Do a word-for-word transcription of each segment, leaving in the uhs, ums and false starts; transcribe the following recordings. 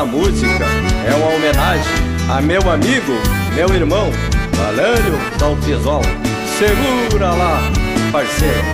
Esta música é uma homenagem a meu amigo, meu irmão, Valério Dalpisol. Segura lá, parceiro.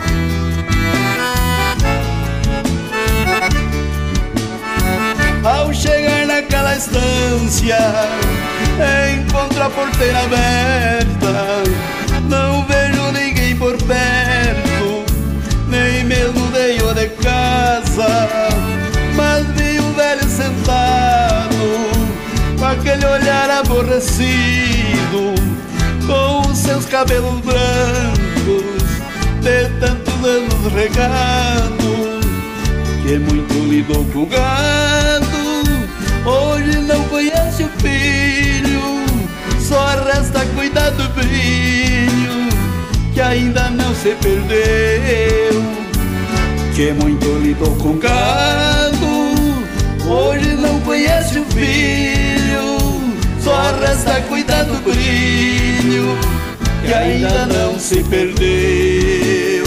Ao chegar naquela estância, encontro a porteira aberta. Não vejo ninguém por perto, nem mesmo dentro de casa. Mas vi o velho sentado, com aquele olhar aborrecido, com os seus cabelos brancos, de tantos anos regados, que muito lidou com o gado. Hoje não conhece o filho, só resta cuidar do brilho, que ainda não se perdeu. Que muito lidou com o gado, hoje não conhece o filho, só resta cuidar do brilho, que ainda não se perdeu.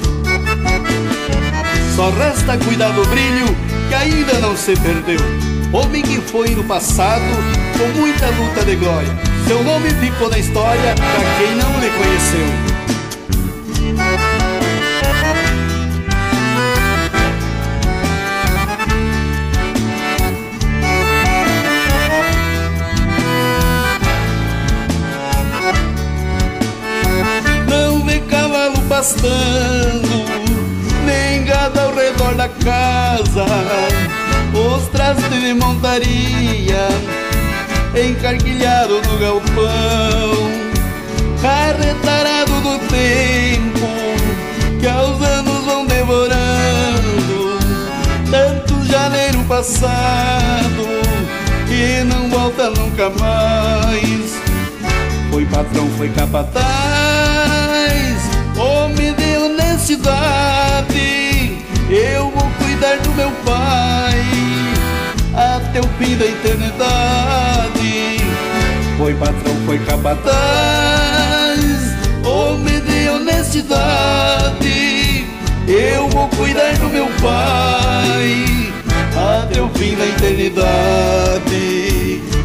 Só resta cuidar do brilho, que ainda não se perdeu. Homem que foi no passado, com muita luta de glória, seu nome ficou na história pra quem não lhe conheceu. Não vê cavalo pastando, nem gado ao redor da casa. Os trastes de montaria encarquilhado no galpão, carretarado do tempo que aos anos vão devorando. Tantos janeiro passado que não volta nunca mais. Foi patrão, foi capataz, homem de honestidade. Eu vou cuidar do meu pai até o fim da eternidade. Foi patrão, foi capataz, homem de honestidade. Eu vou cuidar do meu pai até o fim da eternidade.